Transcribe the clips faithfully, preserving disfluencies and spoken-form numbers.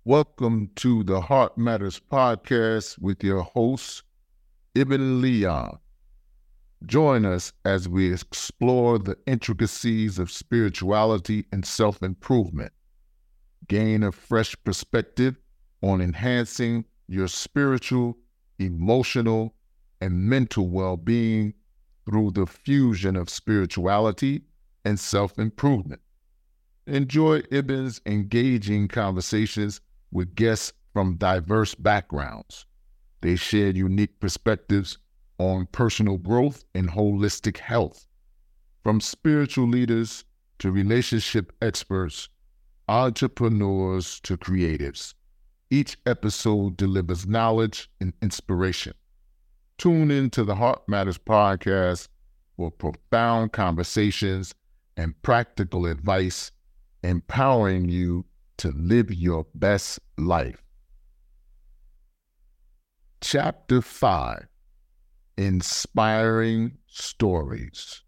Welcome to the Heart Matters podcast with your host, Ibn Leon. Join us as we explore the intricacies of spirituality and self-improvement. Gain a fresh perspective on enhancing your spiritual, emotional, and mental well-being through the fusion of spirituality and self-improvement. Enjoy Ibn's engaging conversations with guests from diverse backgrounds. They share unique perspectives on personal growth and holistic health. From spiritual leaders to relationship experts, entrepreneurs to creatives, each episode delivers knowledge and inspiration. Tune in to the Heart Matters podcast for profound conversations and practical advice, empowering you to live your best life. Chapter five, Inspiring Stories.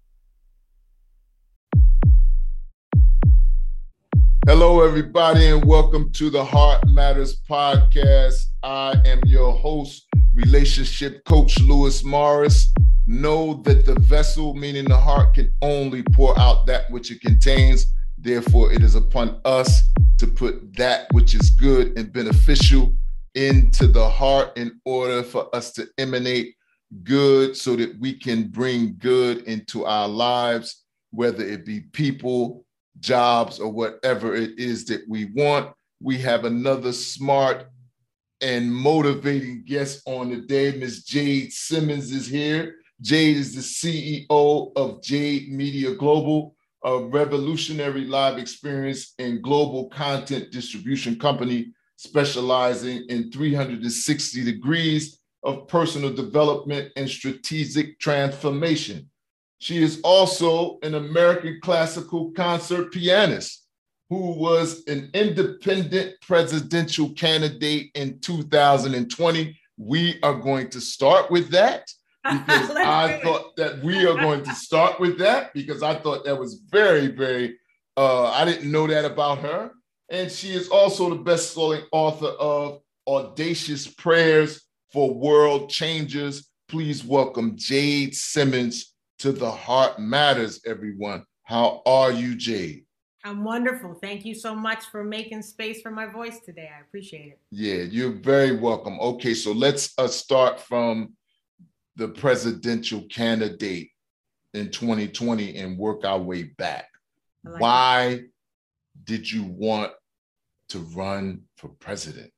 Hello, everybody, and welcome to the Heart Matters podcast. I am your host, relationship coach Lewis Morris. Know that the vessel, meaning the heart, can only pour out that which it contains. Therefore, it is upon us to put that which is good and beneficial into the heart in order for us to emanate good so that we can bring good into our lives, whether it be people, jobs, or whatever it is that we want. We have another smart and motivating guest on today. Miz Jade Simmons is here. Jade is the C E O of Jade Media Global, a revolutionary live experience and global content distribution company specializing in three hundred sixty degrees of personal development and strategic transformation. She is also an American classical concert pianist who was an independent presidential candidate in two thousand twenty. We are going to start with that. Because I thought that we are going to start with that because I thought that was very, very, uh, I didn't know that about her. And she is also the best-selling author of Audacious Prayers for World Changers. Please welcome Jade Simmons to the Heart Matters, everyone. How are you, Jade? I'm wonderful. Thank you so much for making space for my voice today. I appreciate it. Yeah, you're very welcome. Okay, so let's uh, start from the presidential candidate in twenty twenty and work our way back. Like Why that. did you want to run for president?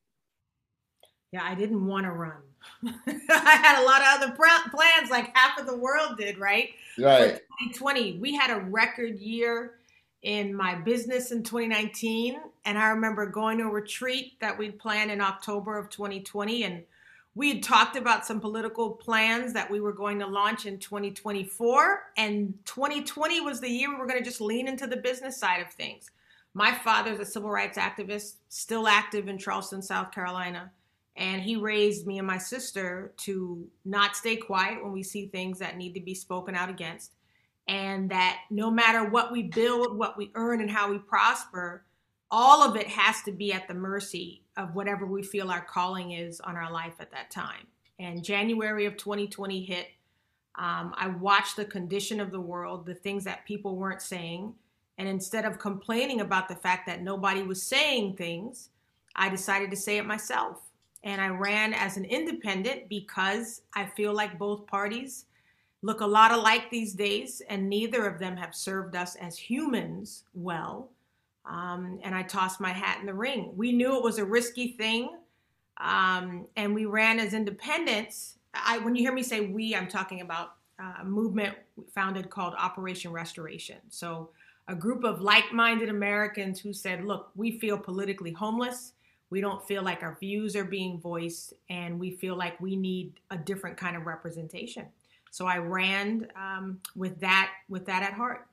Yeah, I didn't want to run. I had a lot of other plans like half of the world did, right? Right. For twenty twenty, we had a record year in my business in twenty nineteen. And I remember going to a retreat that we'd planned in October of twenty twenty. And we had talked about some political plans that we were going to launch in twenty twenty-four, and twenty twenty was the year we were going to just lean into the business side of things. My father's a civil rights activist, still active in Charleston, South Carolina, and he raised me and my sister to not stay quiet when we see things that need to be spoken out against, and that no matter what we build, what we earn, and how we prosper, all of it has to be at the mercy of whatever we feel our calling is on our life at that time. And January of twenty twenty hit. Um, I watched the condition of the world, the things that people weren't saying. And instead of complaining about the fact that nobody was saying things, I decided to say it myself. And I ran as an independent because I feel like both parties look a lot alike these days, and neither of them have served us as humans well. Um, and I tossed my hat in the ring. We knew it was a risky thing, um, and we ran as independents. I, when you hear me say we, I'm talking about uh, a movement founded called Operation Restoration. So a group of like-minded Americans who said, look, we feel politically homeless. We don't feel like our views are being voiced, and we feel like we need a different kind of representation. So I ran um, with that with that at heart.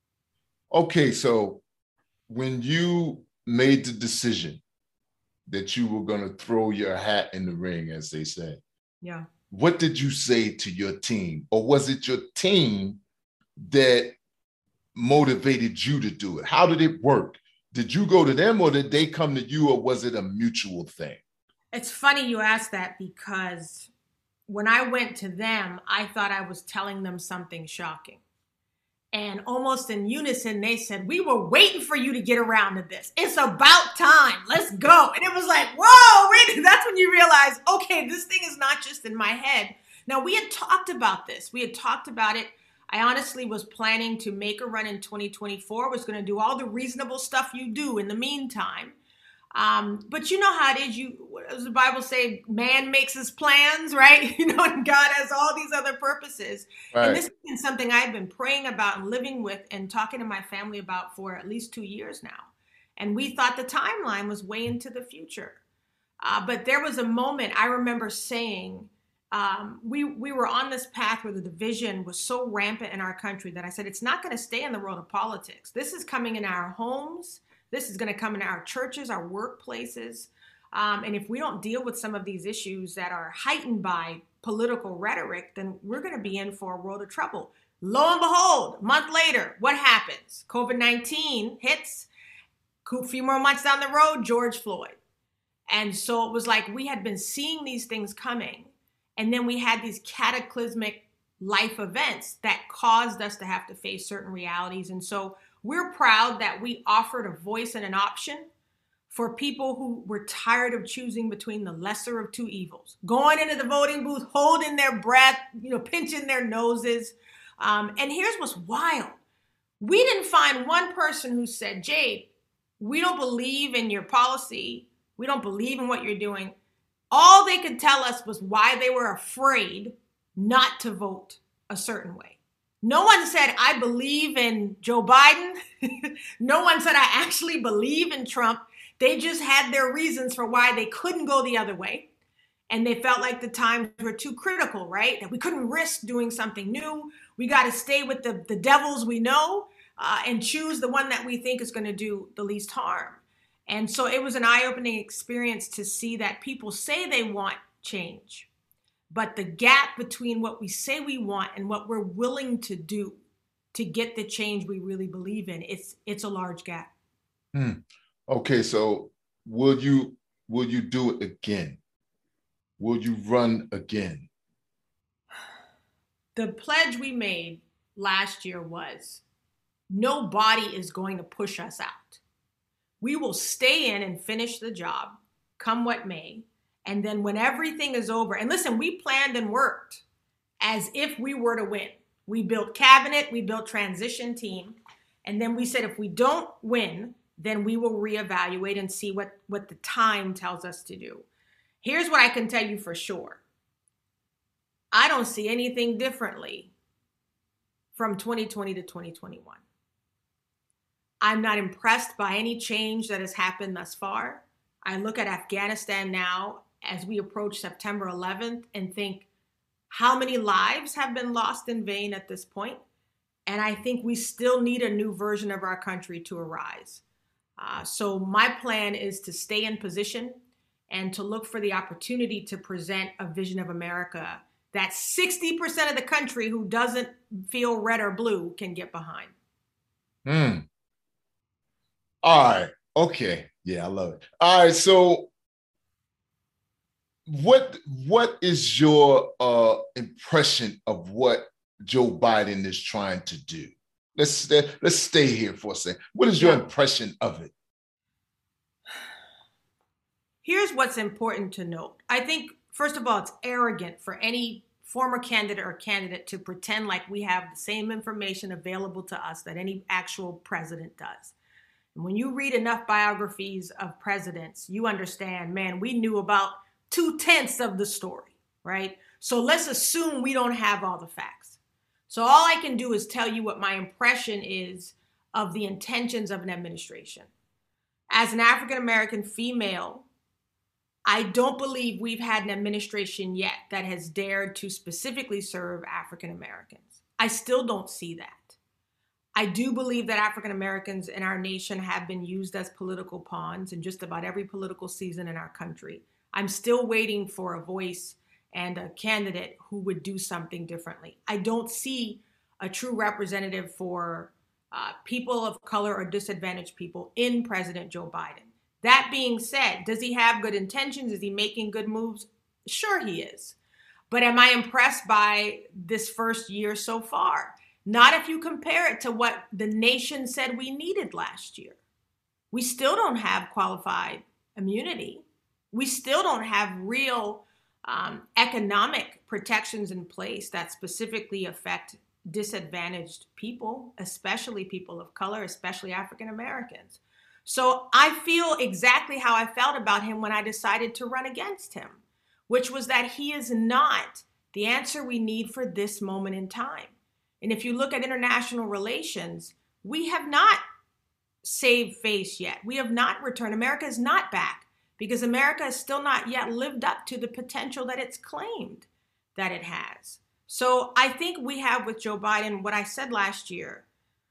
Okay, so when you made the decision that you were going to throw your hat in the ring, as they say, yeah, what did you say to your team? Or was it your team that motivated you to do it? How did it work Did you go to them or did they come to you, or was it a mutual thing? It's funny you asked that, because when I went to them, I thought I was telling them something shocking. And almost in unison, they said, we were waiting for you to get around to this. It's about time. Let's go. And it was like, whoa, wait. That's when you realize, okay, this thing is not just in my head. Now, we had talked about this. We had talked about it. I honestly was planning to make a run in twenty twenty-four, was going to do all the reasonable stuff you do in the meantime. Um, but you know how it is. You, what does the Bible say? Man makes his plans, right? You know, and God has all these other purposes. Right. And this has been something I've been praying about and living with and talking to my family about for at least two years now. And we thought the timeline was way into the future. Uh, but there was a moment I remember saying, um, we, we were on this path where the division was so rampant in our country that I said, it's not going to stay in the world of politics. This is coming in our homes. This is going to come in our churches, our workplaces. Um, and if we don't deal with some of these issues that are heightened by political rhetoric, then we're going to be in for a world of trouble. Lo and behold, a month later, what happens? COVID nineteen hits. A few more months down the road, George Floyd. And so it was like we had been seeing these things coming. And then we had these cataclysmic life events that caused us to have to face certain realities. And so we're proud that we offered a voice and an option for people who were tired of choosing between the lesser of two evils, going into the voting booth, holding their breath, you know, pinching their noses. Um, and here's what's wild. We didn't find one person who said, Jade, we don't believe in your policy. We don't believe in what you're doing. All they could tell us was why they were afraid not to vote a certain way. No one said, I believe in Joe Biden. No one said, I actually believe in Trump. They just had their reasons for why they couldn't go the other way. And they felt like the times were too critical, right? That we couldn't risk doing something new. We got to stay with the, the devils we know uh, and choose the one that we think is going to do the least harm. And so it was an eye-opening experience to see that people say they want change, but the gap between what we say we want and what we're willing to do to get the change we really believe in, it's it's a large gap. Hmm. Okay, so will you will you do it again? Will you run again? The pledge we made last year was nobody is going to push us out. We will stay in and finish the job, come what may. And then when everything is over, and listen, we planned and worked as if we were to win. We built cabinet, we built transition team. And then we said, if we don't win, then we will reevaluate and see what, what the time tells us to do. Here's what I can tell you for sure. I don't see anything differently from twenty twenty to twenty twenty-one. I'm not impressed by any change that has happened thus far. I look at Afghanistan now as we approach September eleventh and think, how many lives have been lost in vain at this point? And I think we still need a new version of our country to arise. Uh, so my plan is to stay in position and to look for the opportunity to present a vision of America that sixty percent of the country who doesn't feel red or blue can get behind. Hmm. All right. Okay. Yeah, I love it. All right. So what what is your uh, impression of what Joe Biden is trying to do? Let's stay, let's stay here for a second. What is your yeah. impression of it? Here's what's important to note. I think, first of all, it's arrogant for any former candidate or candidate to pretend like we have the same information available to us that any actual president does. And when you read enough biographies of presidents, you understand, man, we knew about two-tenths of the story, right? So let's assume we don't have all the facts. So all I can do is tell you what my impression is of the intentions of an administration. As an African-American female, I don't believe we've had an administration yet that has dared to specifically serve African Americans. I still don't see that. I do believe that African Americans in our nation have been used as political pawns in just about every political season in our country. I'm still waiting for a voice and a candidate who would do something differently. I don't see a true representative for uh, people of color or disadvantaged people in President Joe Biden. That being said, does he have good intentions? Is he making good moves? Sure he is. But am I impressed by this first year so far? Not if you compare it to what the nation said we needed last year. We still don't have qualified immunity. We still don't have real um, economic protections in place that specifically affect disadvantaged people, especially people of color, especially African Americans. So I feel exactly how I felt about him when I decided to run against him, which was that he is not the answer we need for this moment in time. And if you look at international relations, we have not saved face yet. We have not returned. America is not back because America has still not yet lived up to the potential that it's claimed that it has. So I think we have with Joe Biden what I said last year.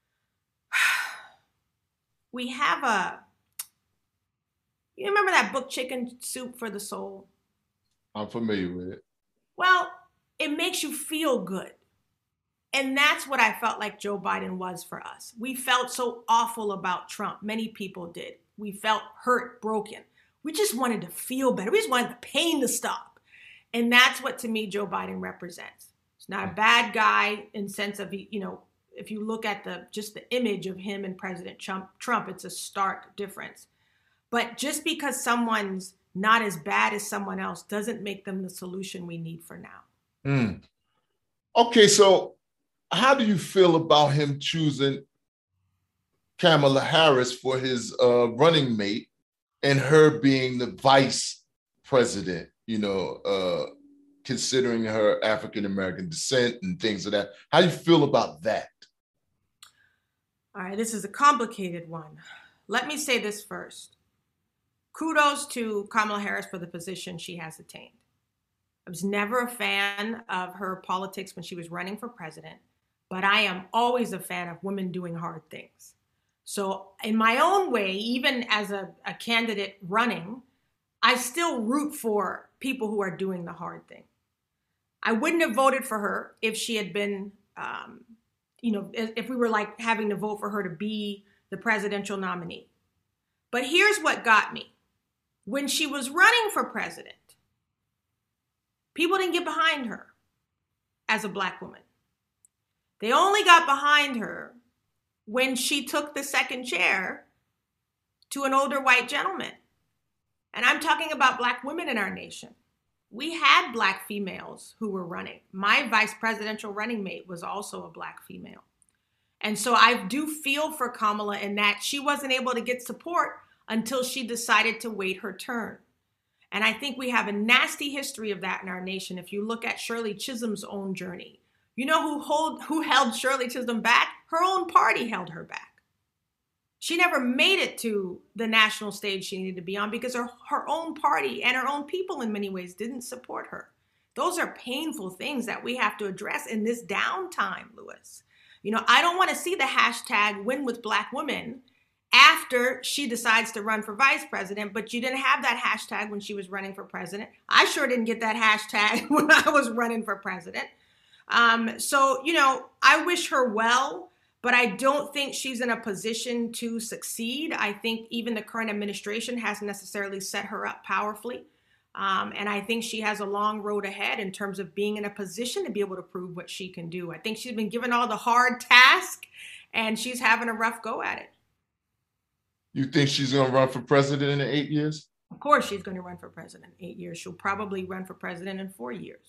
We have a, you remember that book, Chicken Soup for the Soul? I'm familiar with it. Well, it makes you feel good. And that's what I felt like Joe Biden was for us. We felt so awful about Trump. Many people did. We felt hurt, broken. We just wanted to feel better. We just wanted the pain to stop. And that's what, to me, Joe Biden represents. He's not a bad guy in sense of, you know, if you look at the just the image of him and President Trump, Trump, it's a stark difference. But just because someone's not as bad as someone else doesn't make them the solution we need for now. Mm. Okay, so how do you feel about him choosing Kamala Harris for his uh, running mate and her being the vice president, you know, uh, considering her African-American descent and things of that? How do you feel about that? All right, this is a complicated one. Let me say this first. Kudos to Kamala Harris for the position she has attained. I was never a fan of her politics when she was running for president, but I am always a fan of women doing hard things. So in my own way, even as a, a candidate running, I still root for people who are doing the hard thing. I wouldn't have voted for her if she had been, um, you know, if we were like having to vote for her to be the presidential nominee. But here's what got me. When she was running for president, people didn't get behind her as a Black woman. They only got behind her when she took the second chair to an older white gentleman. And I'm talking about Black women in our nation. We had Black females who were running. My vice presidential running mate was also a Black female. And so I do feel for Kamala in that she wasn't able to get support until she decided to wait her turn. And I think we have a nasty history of that in our nation. If you look at Shirley Chisholm's own journey, you know who hold, who held Shirley Chisholm back? Her own party held her back. She never made it to the national stage she needed to be on because her, her own party and her own people in many ways didn't support her. Those are painful things that we have to address in this downtime, Louis. You know, I don't want to see the hashtag win with Black women after she decides to run for vice president, but you didn't have that hashtag when she was running for president. I sure didn't get that hashtag when I was running for president. Um, so, you know, I wish her well, but I don't think she's in a position to succeed. I think even the current administration hasn't necessarily set her up powerfully. Um, and I think she has a long road ahead in terms of being in a position to be able to prove what she can do. I think she's been given all the hard task and she's having a rough go at it. You think she's going to run for president in eight years? Of course she's going to run for president in eight years. She'll probably run for president in four years.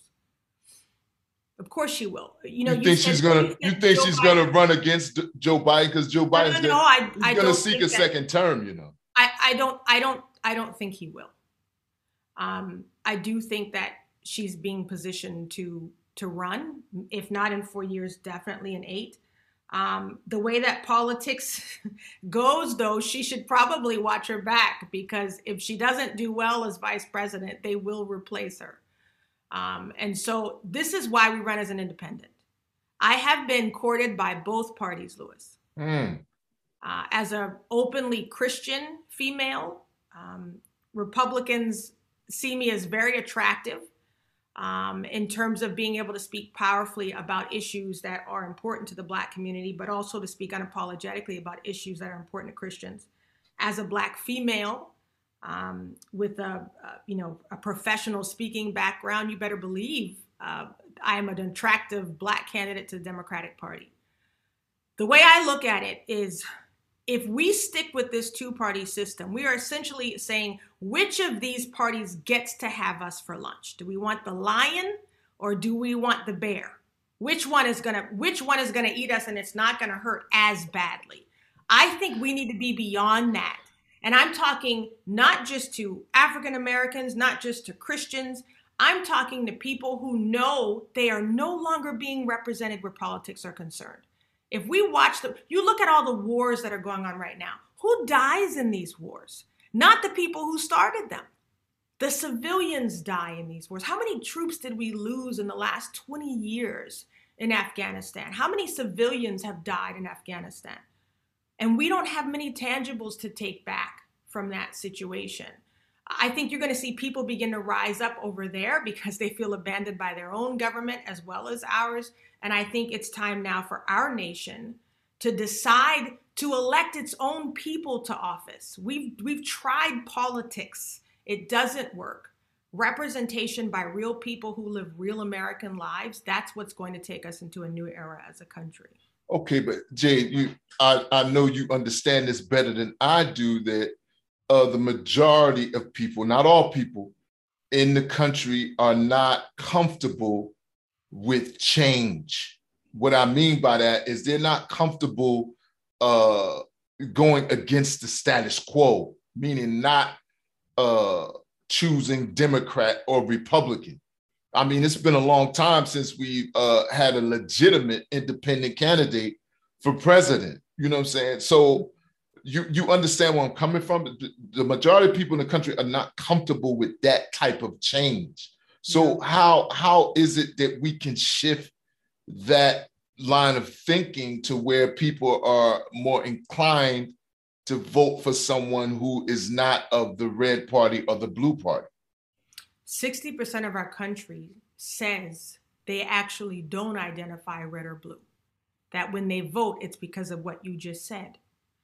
Of course she will. You know, you, you think she's going to you think Joe she's going to run against Joe Biden because Joe Biden's no, no, no, I, I going to seek a that, second term, you know. I, I don't I don't I don't think he will. Um, I do think that she's being positioned to to run, if not in four years, definitely in eight. Um, the way that politics goes, though, she should probably watch her back because if she doesn't do well as vice president, they will replace her. Um, and so this is why we run as an independent. I have been courted by both parties, Louis. Mm. Uh, as an openly Christian female, um, Republicans see me as very attractive. um, in terms of being able to speak powerfully about issues that are important to the Black community, but also to speak unapologetically about issues that are important to Christians. As a Black female um, with a, a, you know, a professional speaking background, you better believe uh, I am an attractive Black candidate to the Democratic Party. The way I look at it is, if we stick with this two-party system, we are essentially saying, which of these parties gets to have us for lunch? Do we want the lion or do we want the bear? Which one is gonna, which one is gonna eat us and it's not gonna hurt as badly? I think we need to be beyond that. And I'm talking not just to African Americans, not just to Christians. I'm talking to people who know they are no longer being represented where politics are concerned. If we watch the, you look at all the wars that are going on right now, who dies in these wars? Not the people who started them. The civilians die in these wars. How many troops did we lose in the last twenty years in Afghanistan? How many civilians have died in Afghanistan? And we don't have many tangibles to take back from that situation. I think you're going to see people begin to rise up over there because they feel abandoned by their own government as well as ours. And I think it's time now for our nation to decide to elect its own people to office. We've, we've tried politics. It doesn't work. Representation by real people who live real American lives, that's what's going to take us into a new era as a country. Okay, but Jade, you, I, I know you understand this better than I do, that uh, the majority of people, not all people in the country, are not comfortable with change. What I mean by that is they're not comfortable uh, going against the status quo, meaning not uh, choosing Democrat or Republican. I mean, it's been a long time since we uh, had a legitimate independent candidate for president. You know what I'm saying? So you, you understand where I'm coming from? The, the majority of people in the country are not comfortable with that type of change. So yeah. how how is it that we can shift that line of thinking to where people are more inclined to vote for someone who is not of the red party or the blue party? sixty percent of our country says they actually don't identify red or blue. That when they vote, it's because of what you just said.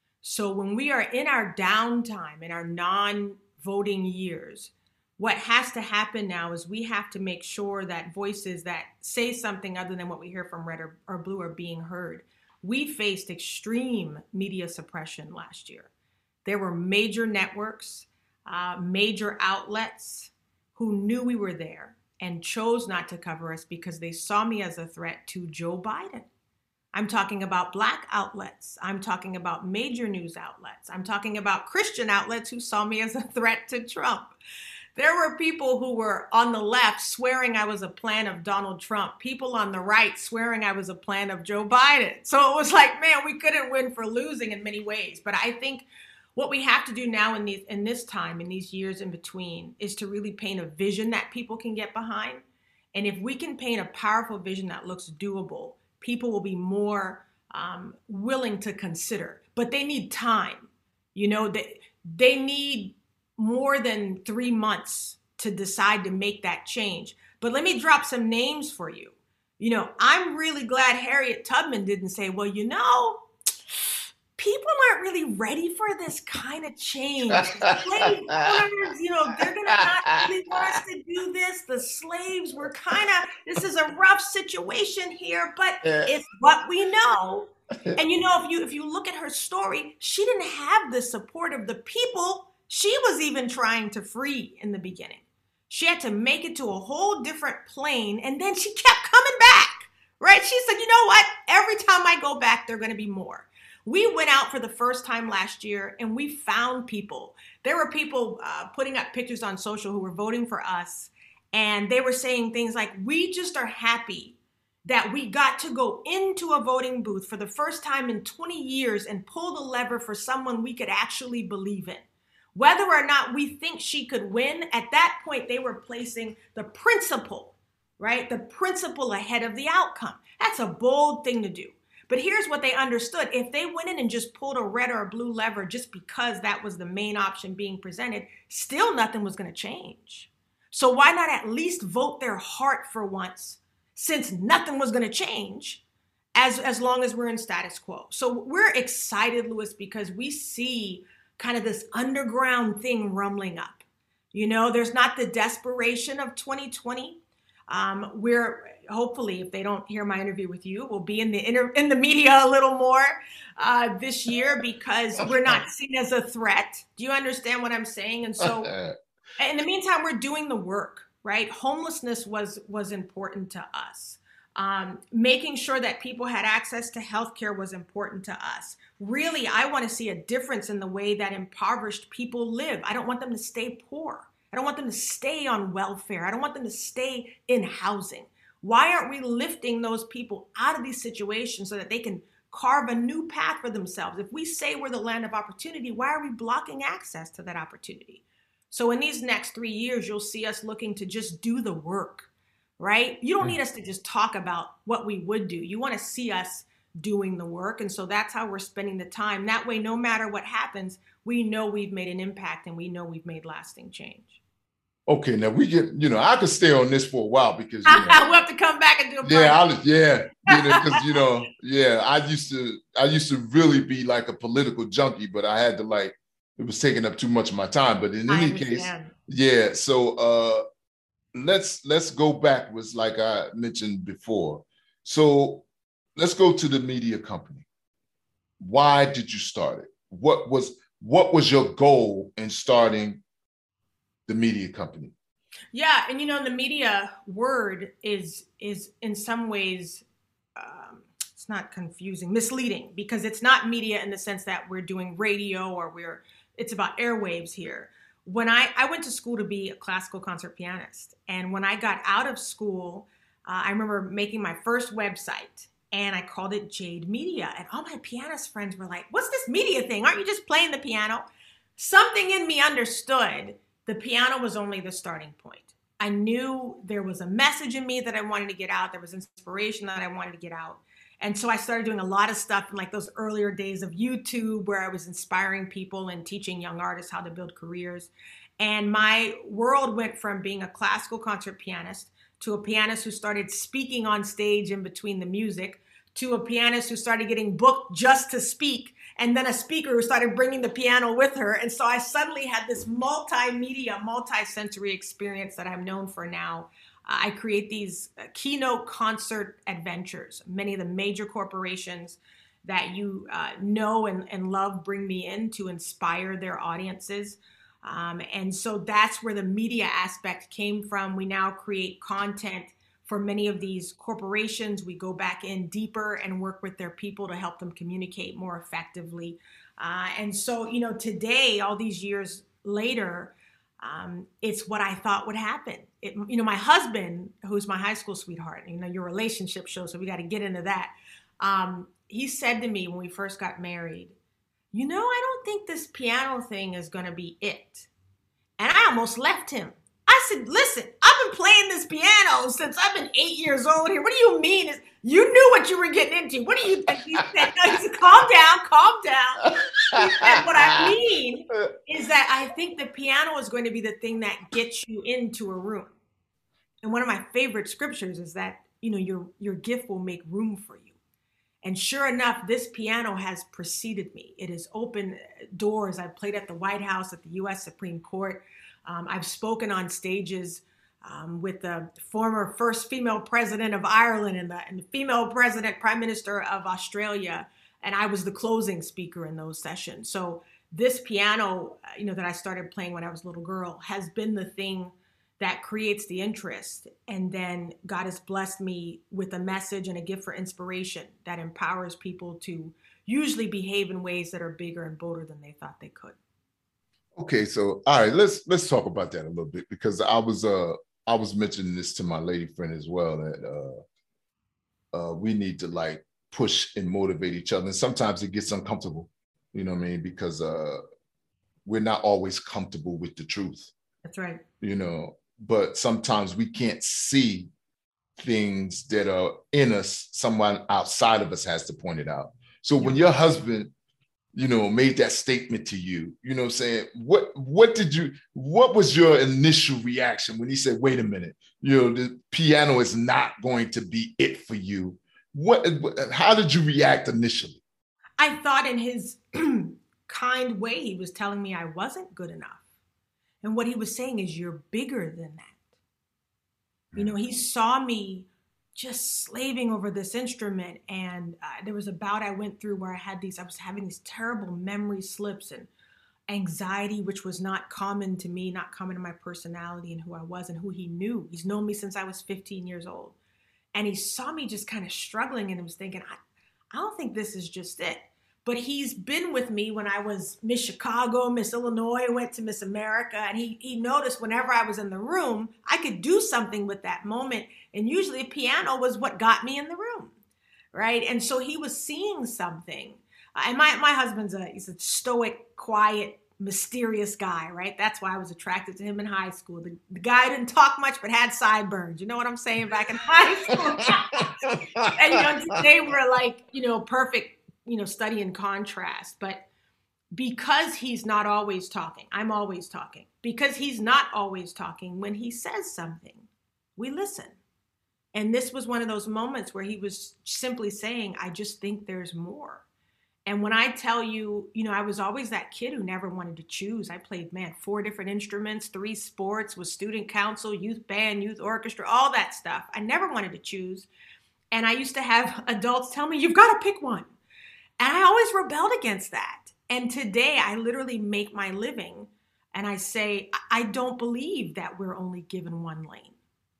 So when we are in our downtime, in our non-voting years, what has to happen now is we have to make sure that voices that say something other than what we hear from red or, or blue are being heard. We faced extreme media suppression last year. There were major networks, uh, major outlets who knew we were there and chose not to cover us because they saw me as a threat to Joe Biden. I'm talking about Black outlets. I'm talking about major news outlets. I'm talking about Christian outlets who saw me as a threat to Trump. There were people who were on the left swearing I was a plan of Donald Trump, people on the right swearing I was a plan of Joe Biden. So it was like, man, we couldn't win for losing in many ways. But I think what we have to do now in these in this time, in these years in between, is to really paint a vision that people can get behind. And if we can paint a powerful vision that looks doable, people will be more um, willing to consider. But they need time. You know, they, they need more than three months to decide to make that change. But let me drop some names for you. You know, I'm really glad Harriet Tubman didn't say, well, you know, people aren't really ready for this kind of change. Slave owners, you know, they're going to not really want us to do this. The slaves were kind of, this is a rough situation here, but it's what we know. And, you know, if you if you look at her story, she didn't have the support of the people she was even trying to free in the beginning. She had to make it to a whole different plane, and then she kept coming back, right? She said, you know what? Every time I go back, there are going to be more. We went out for the first time last year, and we found people. There were people uh, putting up pictures on social who were voting for us, and they were saying things like, we just are happy that we got to go into a voting booth for the first time in twenty years and pull the lever for someone we could actually believe in. Whether or not we think she could win, at that point, they were placing the principle, right? The principle ahead of the outcome. That's a bold thing to do. But here's what they understood. If they went in and just pulled a red or a blue lever just because that was the main option being presented, still nothing was going to change. So why not at least vote their heart for once, since nothing was going to change as, as long as we're in status quo. So we're excited, Louis, because we see kind of this underground thing rumbling up. You know, there's not the desperation of twenty twenty. Um, we're hopefully, if they don't hear my interview with you, we'll be in the inter- in the media a little more uh, this year because we're not seen as a threat. Do you understand what I'm saying? And so in the meantime, we're doing the work, right? Homelessness was was important to us. Um, making sure that people had access to healthcare was important to us. Really, I want to see a difference in the way that impoverished people live. I don't want them to stay poor. I don't want them to stay on welfare. I don't want them to stay in housing. Why aren't we lifting those people out of these situations so that they can carve a new path for themselves? If we say we're the land of opportunity, why are we blocking access to that opportunity? So in these next three years, you'll see us looking to just do the work. Right? You don't need us to just talk about what we would do. You want to see us doing the work. And so that's how we're spending the time. That way, no matter what happens, we know we've made an impact and we know we've made lasting change. Okay, now we get, you know, I could stay on this for a while because, you know, we'll have to come back and do a part. Yeah, I'll, yeah, because, you know, yeah, I used to, I used to really be like a political junkie, but I had to like, it was taking up too much of my time. But in any case, yeah, so, uh, Let's let's go backwards, like I mentioned before. So let's go to the media company. Why did you start it? What was what was your goal in starting the media company? Yeah, and you know, the media word is is in some ways um, it's not confusing, misleading, because it's not media in the sense that we're doing radio or we're it's about airwaves here. When I, I went to school to be a classical concert pianist. And when I got out of school, uh, I remember making my first website and I called it Jade Media. And all my pianist friends were like, what's this media thing? Aren't you just playing the piano? Something in me understood the piano was only the starting point. I knew there was a message in me that I wanted to get out. There was inspiration that I wanted to get out. And so I started doing a lot of stuff in like those earlier days of YouTube where I was inspiring people and teaching young artists how to build careers. And my world went from being a classical concert pianist to a pianist who started speaking on stage in between the music, to a pianist who started getting booked just to speak, and then a speaker who started bringing the piano with her. And so I suddenly had this multimedia, multi-sensory experience that I'm known for now. I create these keynote concert adventures. Many of the major corporations that you uh, know and, and love bring me in to inspire their audiences. Um, and so that's where the media aspect came from. We now create content for many of these corporations. We go back in deeper and work with their people to help them communicate more effectively. Uh, and so, you know, today, all these years later, Um, it's what I thought would happen. It, you know, my husband, who's my high school sweetheart, you know, your relationship show, so we got to get into that. Um, he said to me when we first got married, you know, I don't think this piano thing is going to be it. And I almost left him. I said, listen, I've been playing this piano since I've been eight years old here. What do you mean? You knew what you were getting into. What do you think? He said, no, he said, calm down, calm down. He said, what I mean is that I think the piano is going to be the thing that gets you into a room. And one of my favorite scriptures is that, you know, your, your gift will make room for you. And sure enough, this piano has preceded me. It has opened doors. I've played at the White House, at the U S Supreme Court. Um, I've spoken on stages um, with the former first female president of Ireland and the, and the female president, prime minister of Australia. And I was the closing speaker in those sessions. So this piano, you know, that I started playing when I was a little girl has been the thing that creates the interest. And then God has blessed me with a message and a gift for inspiration that empowers people to usually behave in ways that are bigger and bolder than they thought they could. Okay, so all right, let's let's talk about that a little bit, because I was uh I was mentioning this to my lady friend as well, that uh uh we need to like push and motivate each other. And sometimes it gets uncomfortable, you know what I mean? Because uh we're not always comfortable with the truth. That's right. You know, but sometimes we can't see things that are in us. Someone outside of us has to point it out. So yeah. When your husband, you know, made that statement to you, you know what I'm saying? What, what did you, what was your initial reaction when he said, wait a minute, you know, the piano is not going to be it for you? What, how did you react initially? I thought in his kind way, he was telling me I wasn't good enough. And what he was saying is, you're bigger than that. You know, he saw me just slaving over this instrument. And uh, there was a bout I went through where I had these, I was having these terrible memory slips and anxiety, which was not common to me, not common to my personality and who I was and who he knew. He's known me since I was fifteen years old. And he saw me just kind of struggling and was thinking, I, I don't think this is just it. But he's been with me when I was Miss Chicago, Miss Illinois, went to Miss America. And he, he noticed whenever I was in the room, I could do something with that moment. And usually a piano was what got me in the room, right? And so he was seeing something. Uh, and my, my husband's a, he's a stoic, quiet, mysterious guy, right? That's why I was attracted to him in high school. The, the guy didn't talk much, but had sideburns. You know what I'm saying? Back in high school. And, you know, today we're like, you know, perfect, you know, study in contrast. But because he's not always talking, I'm always talking. Because he's not always talking, when he says something, we listen. And this was one of those moments where he was simply saying, I just think there's more. And when I tell you, you know, I was always that kid who never wanted to choose. I played, man, four different instruments, three sports, was student council, youth band, youth orchestra, all that stuff. I never wanted to choose. And I used to have adults tell me, you've got to pick one. And I always rebelled against that. And today I literally make my living and I say, I don't believe that we're only given one lane.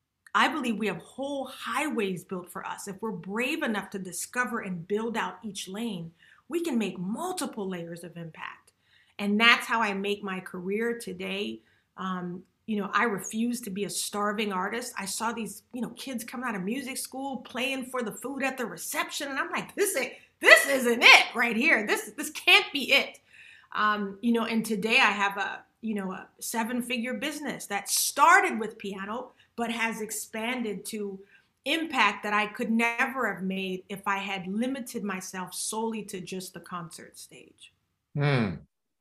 I believe we have whole highways built for us. If we're brave enough to discover and build out each lane, we can make multiple layers of impact. And that's how I make my career today. Um, you know, I refuse to be a starving artist. I saw these, you know, kids coming out of music school playing for the food at the reception. And I'm like, this ain't, this isn't it right here. This, this can't be it. Um, you know, and today I have a, you know, a seven figure business that started with piano, but has expanded to impact that I could never have made if I had limited myself solely to just the concert stage. Hmm.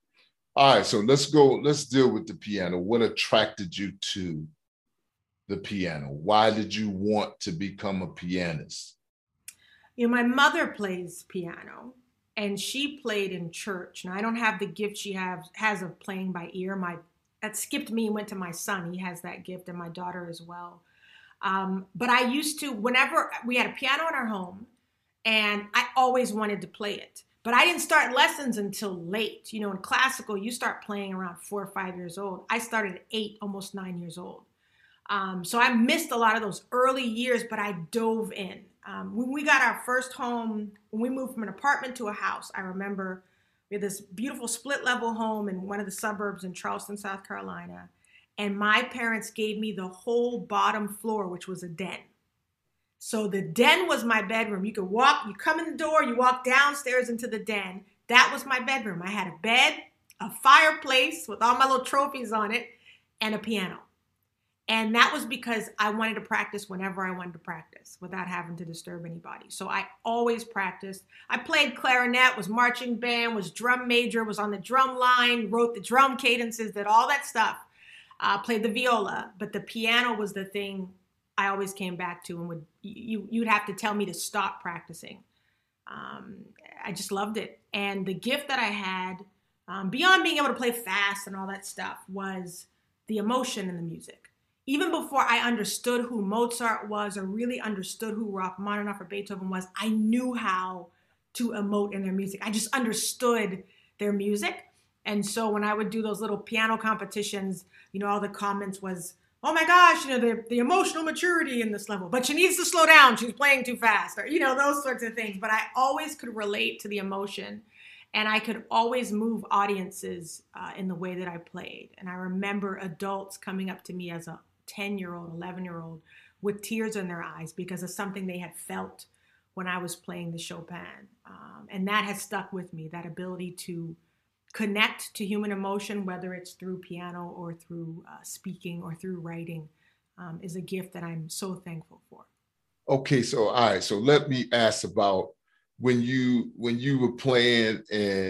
All right, so let's go, let's deal with the piano. What attracted you to the piano? Why did you want to become a pianist? You know, my mother plays piano and she played in church. Now I don't have the gift she has, has of playing by ear. My, that skipped me and went to my son. He has that gift and my daughter as well. Um, but I used to, whenever we had a piano in our home and I always wanted to play it, but I didn't start lessons until late. You know, in classical, you start playing around four or five years old. I started at eight, almost nine years old. Um, so I missed a lot of those early years, but I dove in. Um, when we got our first home, when we moved from an apartment to a house, I remember we had this beautiful split level home in one of the suburbs in Charleston, South Carolina. And my parents gave me the whole bottom floor, which was a den. So the den was my bedroom. You could walk, you come in the door, you walk downstairs into the den. That was my bedroom. I had a bed, a fireplace with all my little trophies on it, and a piano. And that was because I wanted to practice whenever I wanted to practice without having to disturb anybody. So I always practiced. I played clarinet, was marching band, was drum major, was on the drum line, wrote the drum cadences, did all that stuff. Uh, played the viola, but the piano was the thing I always came back to and would you, you'd have to tell me to stop practicing. Um, I just loved it. And the gift that I had, um, beyond being able to play fast and all that stuff, was the emotion in the music. Even before I understood who Mozart was or really understood who Rachmaninoff or Beethoven was, I knew how to emote in their music. I just understood their music. And so when I would do those little piano competitions, you know, all the comments was, oh my gosh, you know, the, the emotional maturity in this level, but she needs to slow down. She's playing too fast, or, you know, those sorts of things. But I always could relate to the emotion. And I could always move audiences uh, in the way that I played. And I remember adults coming up to me as a ten-year-old, eleven-year-old with tears in their eyes because of something they had felt when I was playing the Chopin. Um, and that has stuck with me, that ability to connect to human emotion, whether it's through piano or through uh, speaking or through writing, um, is a gift that I'm so thankful for. Okay, so all right, so let me ask about when you when you were playing and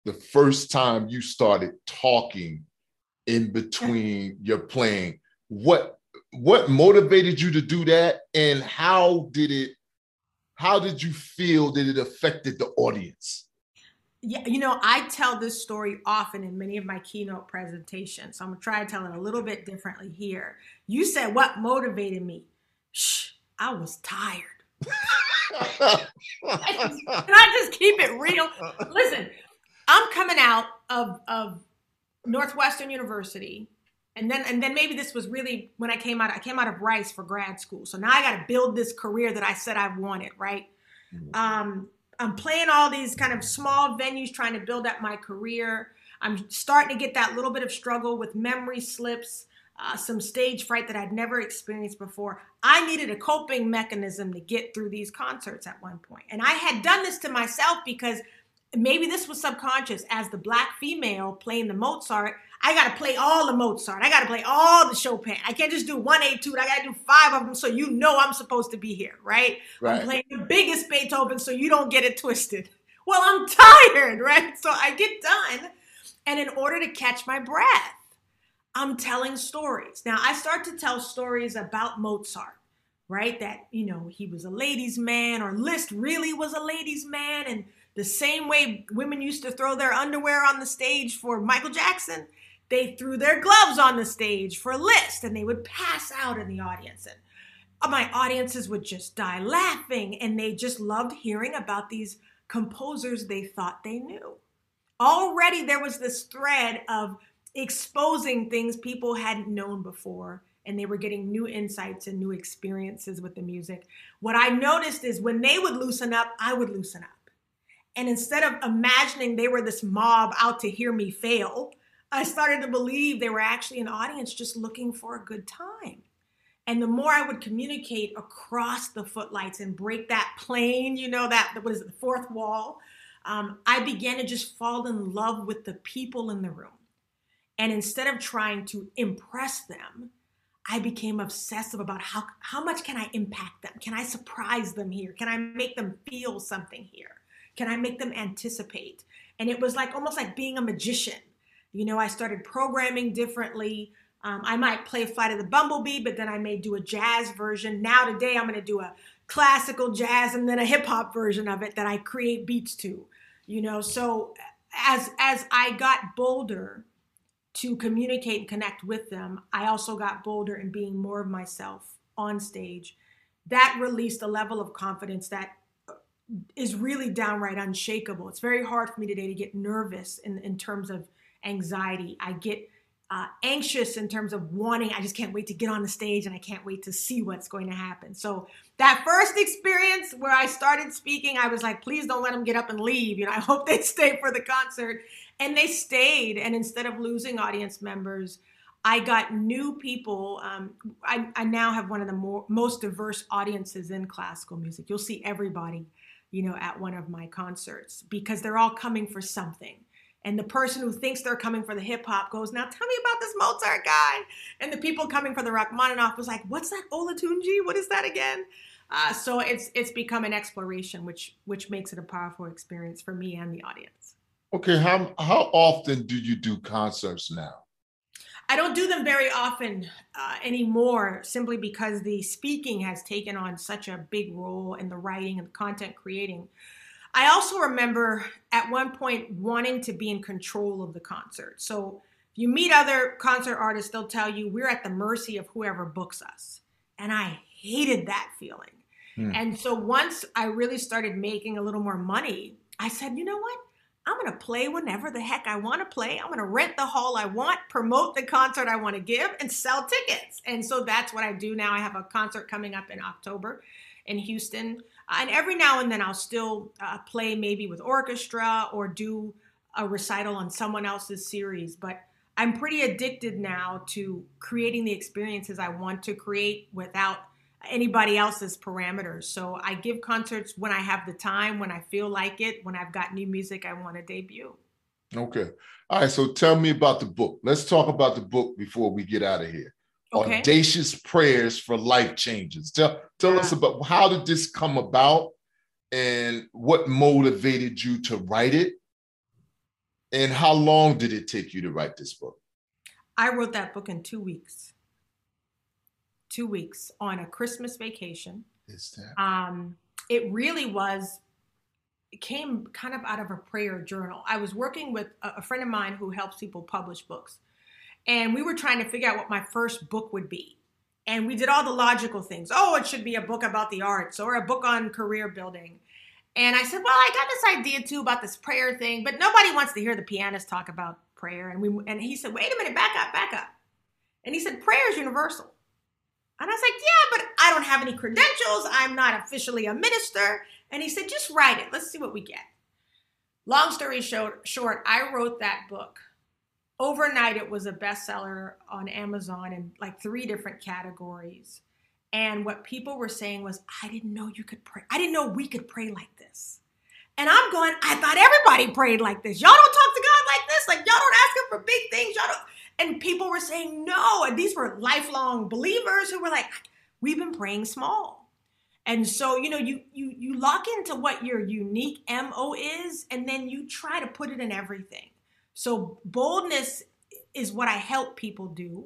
the first time you started talking in between your playing. What what motivated you to do that, and how did it how did you feel that it affected the audience? Yeah, you know, I tell this story often in many of my keynote presentations. So I'm gonna try to tell it a little bit differently here. You said what motivated me? Shh, I was tired. Can I just keep it real? Listen, I'm coming out of, of Northwestern University. And then, and then maybe this was really when I came out, I came out of Rice for grad school. So now I got to build this career that I said I wanted, right? Mm-hmm. Um, I'm playing all these kind of small venues, trying to build up my career. I'm starting to get that little bit of struggle with memory slips, uh, some stage fright that I'd never experienced before. I needed a coping mechanism to get through these concerts at one point. And I had done this to myself because maybe this was subconscious. As the Black female playing the Mozart, I got to play all the Mozart. I got to play all the Chopin. I can't just do one etude. I got to do five of them so you know I'm supposed to be here, right? right? I'm playing the biggest Beethoven so you don't get it twisted. Well, I'm tired, right? So I get done. And in order to catch my breath, I'm telling stories. Now, I start to tell stories about Mozart, right? That, you know, he was a ladies' man, or Liszt really was a ladies' man. And the same way women used to throw their underwear on the stage for Michael Jackson, they threw their gloves on the stage for Liszt, and they would pass out in the audience. And my audiences would just die laughing, and they just loved hearing about these composers they thought they knew. Already there was this thread of exposing things people hadn't known before, and they were getting new insights and new experiences with the music. What I noticed is when they would loosen up, I would loosen up. And instead of imagining they were this mob out to hear me fail, I started to believe they were actually an audience just looking for a good time. And the more I would communicate across the footlights and break that plane, you know, that, what is it, the fourth wall, um, I began to just fall in love with the people in the room. And instead of trying to impress them, I became obsessive about how, how much can I impact them? Can I surprise them here? Can I make them feel something here? Can I make them anticipate? And it was like almost like being a magician. You know, I started programming differently. Um, I might play Flight of the Bumblebee, but then I may do a jazz version. Now today I'm going to do a classical jazz and then a hip hop version of it that I create beats to. You know, so as as I got bolder to communicate and connect with them, I also got bolder in being more of myself on stage. That released a level of confidence that is really downright unshakable. It's very hard for me today to get nervous in, in terms of anxiety. I get uh, anxious in terms of wanting, I just can't wait to get on the stage and I can't wait to see what's going to happen. So that first experience where I started speaking, I was like, please don't let them get up and leave. You know, I hope they stay for the concert. And they stayed. And instead of losing audience members, I got new people. Um, I, I now have one of the more, most diverse audiences in classical music. You'll see everybody, you know, at one of my concerts because they're all coming for something. And the person who thinks they're coming for the hip hop goes, now tell me about this Mozart guy. And the people coming for the Rachmaninoff was like, what's that Olatunji? What is that again? Uh, so it's it's become an exploration, which which makes it a powerful experience for me and the audience. Okay, how how often do you do concerts now? I don't do them very often uh, anymore, simply because the speaking has taken on such a big role in the writing and the content creating. I also remember at one point wanting to be in control of the concert. So if you meet other concert artists, they'll tell you we're at the mercy of whoever books us. And I hated that feeling. Hmm. And so once I really started making a little more money, I said, you know what? I'm going to play whenever the heck I want to play. I'm going to rent the hall I want, promote the concert I want to give, and sell tickets. And so that's what I do now. I have a concert coming up in October in Houston. Uh, and every now and then I'll still uh, play maybe with orchestra or do a recital on someone else's series. But I'm pretty addicted now to creating the experiences I want to create without anybody else's parameters. So I give concerts when I have the time, when I feel like it, when I've got new music I want to debut. Okay. All right. So tell me about the book. Let's talk about the book before we get out of here. Okay. Audacious Prayers for Life Changes. Tell, tell yeah. us about how did this come about and what motivated you to write it? And how long did it take you to write this book? I wrote that book in two weeks. Two weeks on a Christmas vacation. Is that? Um, it really was, it came kind of out of a prayer journal. I was working with a, a friend of mine who helps people publish books. And we were trying to figure out what my first book would be. And we did all the logical things. Oh, it should be a book about the arts or a book on career building. And I said, well, I got this idea too about this prayer thing, but nobody wants to hear the pianist talk about prayer. And we and he said, wait a minute, back up, back up. And he said, prayer is universal. And I was like, yeah, but I don't have any credentials. I'm not officially a minister. And he said, just write it. Let's see what we get. Long story short, short, I wrote that book. Overnight, it was a bestseller on Amazon in like three different categories. And what people were saying was, I didn't know you could pray. I didn't know we could pray like this. And I'm going, I thought everybody prayed like this. Y'all don't talk to God like this. Like, y'all don't ask him for big things. Y'all don't. And people were saying no. And these were lifelong believers who were like, we've been praying small. And so, you know, you you you lock into what your unique M O is, and then you try to put it in everything. So boldness is what I help people do.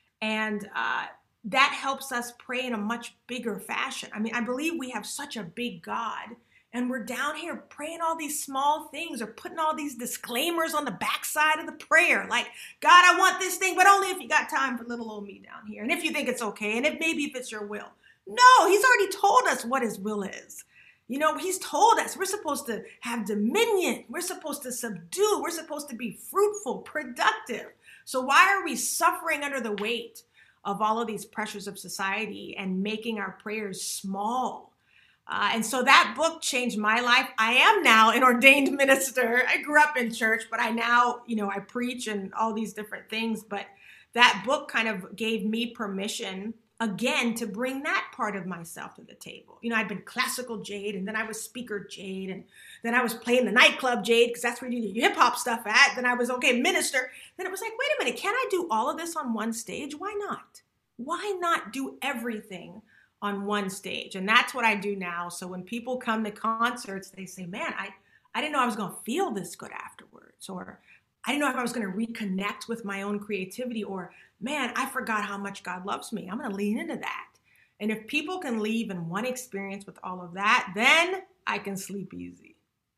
And uh, that helps us pray in a much bigger fashion. I mean, I believe we have such a big God, and we're down here praying all these small things or putting all these disclaimers on the backside of the prayer. Like, God, I want this thing, but only if you got time for little old me down here. And if you think it's okay, and if maybe if it's your will. No, he's already told us what his will is. You know, he's told us we're supposed to have dominion. We're supposed to subdue. We're supposed to be fruitful, productive. So why are we suffering under the weight of all of these pressures of society and making our prayers small? Uh, and so that book changed my life. I am now an ordained minister. I grew up in church, but I now, you know, I preach and all these different things. But that book kind of gave me permission again, to bring that part of myself to the table. You know, I'd been classical Jade, and then I was speaker Jade, and then I was playing the nightclub Jade, because that's where you do your hip hop stuff at. Then I was, okay, minister. Then it was like, wait a minute, can I do all of this on one stage? Why not? Why not do everything on one stage? And that's what I do now. So when people come to concerts, they say, man, I, I didn't know I was going to feel this good afterwards, or I didn't know if I was going to reconnect with my own creativity, or man, I forgot how much God loves me. I'm going to lean into that. And if people can leave in one experience with all of that, then I can sleep easy.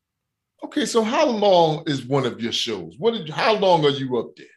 Okay, so how long is one of your shows? What did? How long are you up there?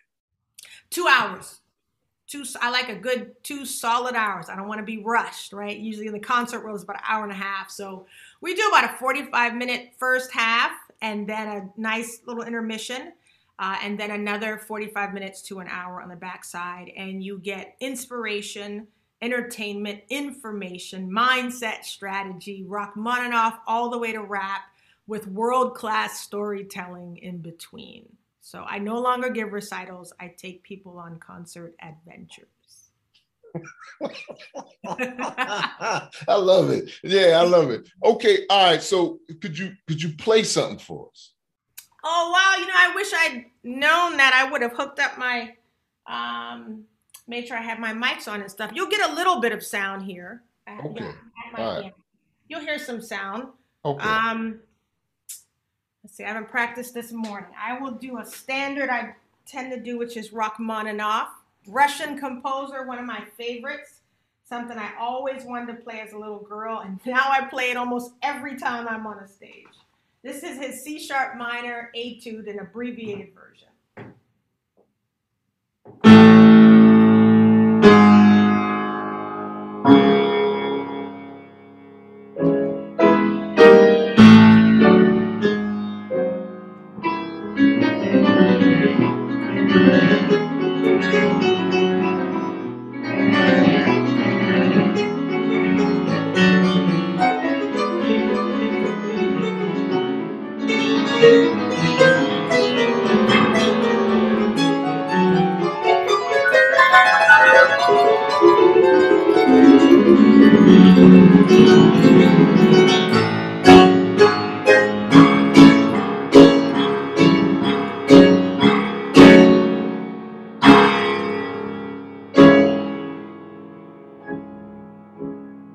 Two hours. Two. I like a good two solid hours. I don't want to be rushed, right? Usually in the concert world, it's about an hour and a half. So we do about a forty-five minute first half, and then a nice little intermission. Uh, and then another forty-five minutes to an hour on the backside. And you get inspiration, entertainment, information, mindset, strategy, Rachmaninoff, all the way to rap, with world-class storytelling in between. So I no longer give recitals. I take people on concert adventures. I love it. Yeah, I love it. Okay, all right. So could you could you play something for us? Oh, wow. You know, I wish I'd known that. I would have hooked up my, um, made sure I have my mics on and stuff. You'll get a little bit of sound here. Okay. Yeah, all right. You'll hear some sound. Okay. Um, let's see. I haven't practiced this morning. I will do a standard I tend to do, which is Rachmaninoff. Russian composer, one of my favorites. Something I always wanted to play as a little girl. And now I play it almost every time I'm on a stage. This is his C sharp minor etude, an abbreviated version.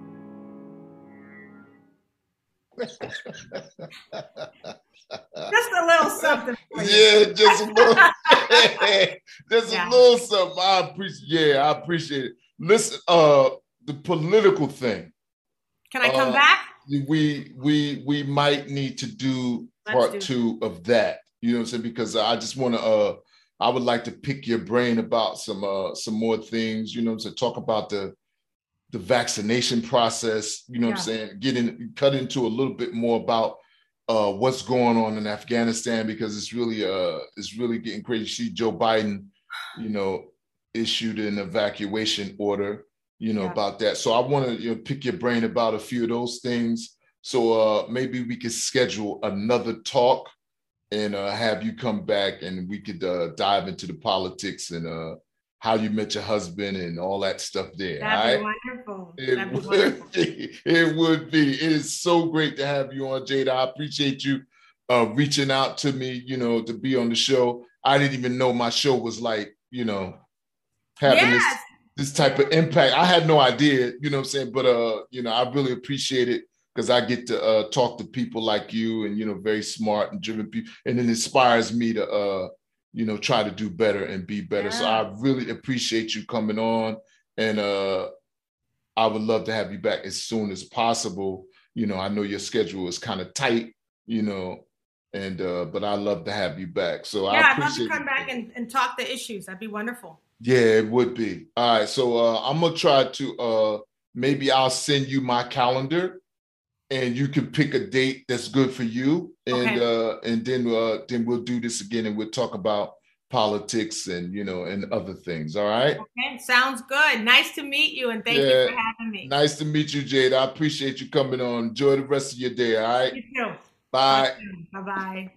Just a little something something for you. Yeah, just a little, just Yeah. a little something. I appreciate. Yeah, I appreciate it. Listen, uh, the political thing. Can I come Uh, back? we we we might need to do Let's part do two of that. You know what I'm saying? Because I just want to. Uh, I would like to pick your brain about some uh some more things. You know what I'm saying? Talk about the the vaccination process. You know what Yeah. I'm saying? Get in, cut into a little bit more about uh what's going on in Afghanistan, because it's really uh it's really getting crazy. See, Joe Biden, you know, issued an evacuation order, you know, Yeah. about that. So I want to, you know, pick your brain about a few of those things. So uh maybe we could schedule another talk and uh have you come back and we could uh dive into the politics and uh how you met your husband and all that stuff there. All That'd be right. wonderful. It That'd be would wonderful. be. It would be. It is so great to have you on, Jada. I appreciate you uh, reaching out to me, you know, to be on the show. I didn't even know my show was like, you know, having Yes. this this type of impact. I had no idea, you know what I'm saying? But, uh, you know, I really appreciate it because I get to uh, talk to people like you and, you know, very smart and driven people. And it inspires me to, uh, you know, try to do better and be better. Yeah. So I really appreciate you coming on. And, uh, I would love to have you back as soon as possible. You know, I know your schedule is kind of tight, you know, and uh, but I love to have you back. So Yeah, I I'd love to appreciate come it. back and, and talk the issues. That'd be wonderful. Yeah, it would be. All right. So uh, I'm gonna try to uh, maybe I'll send you my calendar and you can pick a date that's good for you. And Okay. uh, and then uh, then we'll do this again and we'll talk about politics and you know and other things. All right. Okay. Sounds good. Nice to meet you, and thank you Yeah. for having me. Nice to meet you, Jade. I appreciate you coming on. Enjoy the rest of your day. All right. You too. Bye. Bye bye.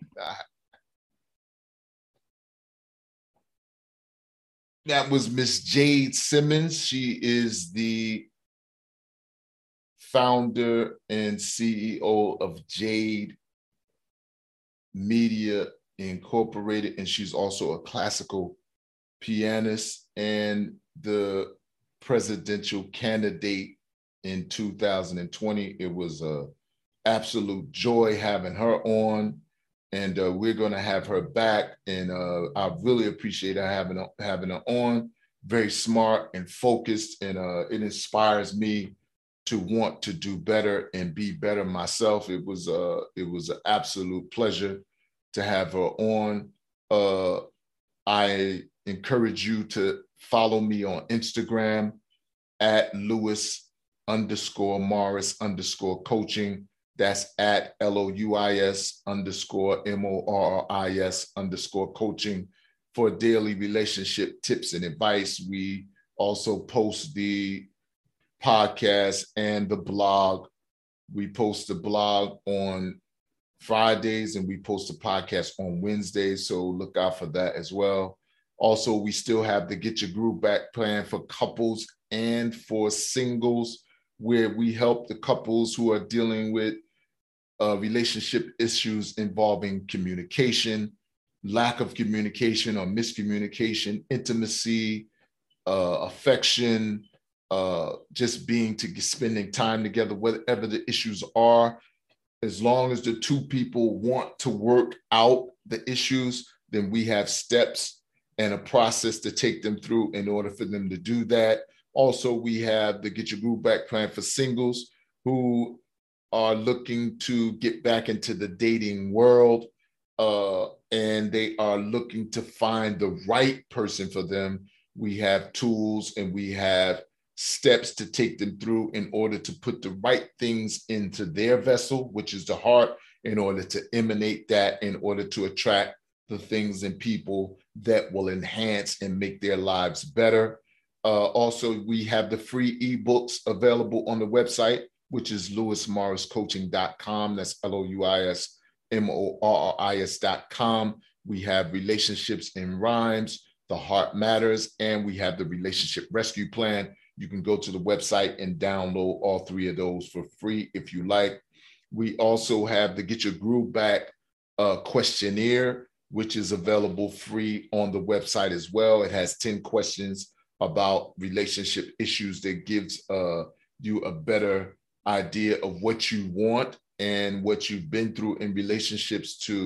That was Miss Jade Simmons. She is the founder and C E O of Jade Media Incorporated, and she's also a classical pianist and the presidential candidate in two thousand twenty. It was a absolute joy having her on, and uh, we're going to have her back. And uh, I really appreciate her having her, having her on. Very smart and focused, and uh, it inspires me to want to do better and be better myself. It was uh, it was an absolute pleasure to have her on. Uh, I encourage you to follow me on Instagram at Louis underscore Morris underscore coaching. That's at L O U I S underscore M O R R I S underscore coaching for daily relationship tips and advice. We also post the podcast and the blog. We post the blog on Fridays and we post the podcast on Wednesdays. So look out for that as well. Also, we still have the Get Your Groove Back plan for couples and for singles, where we help the couples who are dealing with uh, relationship issues involving communication, lack of communication or miscommunication, intimacy, uh, affection, uh, just being to spending time together, whatever the issues are. As long as the two people want to work out the issues, then we have steps and a process to take them through in order for them to do that. Also, we have the Get Your Groove Back plan for singles who are looking to get back into the dating world, uh, and they are looking to find the right person for them. We have tools and we have steps to take them through in order to put the right things into their vessel, which is the heart, in order to emanate that, in order to attract the things and people that will enhance and make their lives better. Uh, also, we have the free ebooks available on the website, which is louis morris coaching dot com. That's L O U I S M O R R I S dot com. We have Relationships in Rhymes, The Heart Matters, and we have the Relationship Rescue Plan. You can go to the website and download all three of those for free if you like. We also have the Get Your Groove Back uh, questionnaire, which is available free on the website as well. It has ten questions about relationship issues that gives uh, you a better idea of what you want and what you've been through in relationships to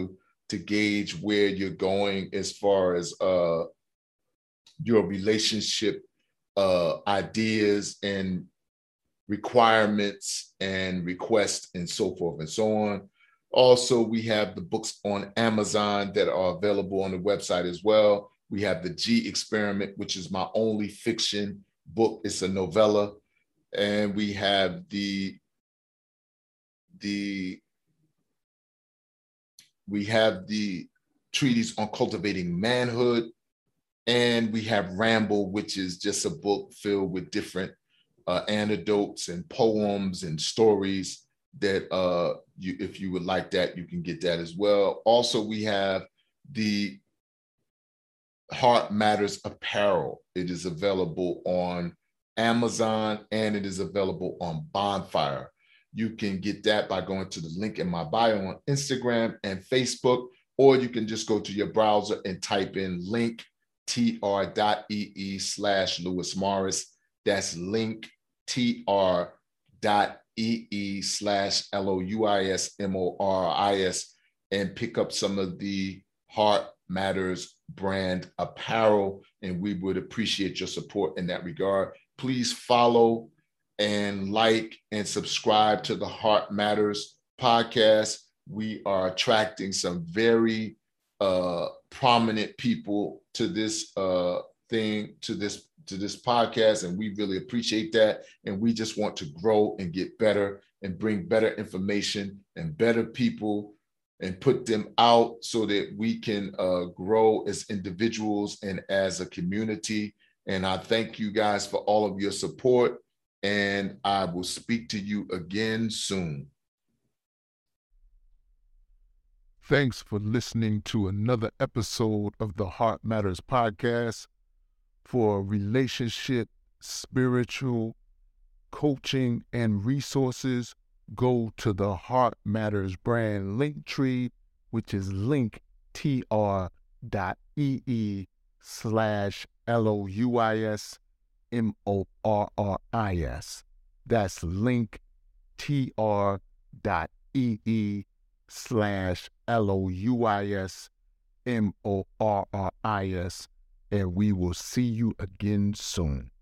to gauge where you're going as far as uh, your relationship uh, ideas and requirements and requests and so forth and so on. Also, we have the books on Amazon that are available on the website as well. We have the G Experiment, which is my only fiction book. It's a novella. And we have the, the, we have the treatise on cultivating manhood. And we have Ramble, which is just a book filled with different uh, anecdotes and poems and stories that uh, you, if you would like that, you can get that as well. Also, we have the Heart Matters apparel. It is available on Amazon and it is available on Bonfire. You can get that by going to the link in my bio on Instagram and Facebook, or you can just go to your browser and type in link tr.ee slash Louis Morris. That's link tr.ee slash L O U I S M O R I S and pick up some of the Heart Matters brand apparel. And we would appreciate your support in that regard. Please follow and like and subscribe to the Heart Matters podcast. We are attracting some very uh, prominent people to this uh, thing, to this to this podcast, and we really appreciate that. And we just want to grow and get better and bring better information and better people and put them out so that we can uh, grow as individuals and as a community. And I thank you guys for all of your support, and I will speak to you again soon. Thanks for listening to another episode of the Heart Matters podcast. For relationship, spiritual, coaching, and resources, go to the Heart Matters brand link tree, which is link tr.ee slash L O U I S M O R R I S. That's link tr.ee slash L O U I S M O R R I S. And we will see you again soon.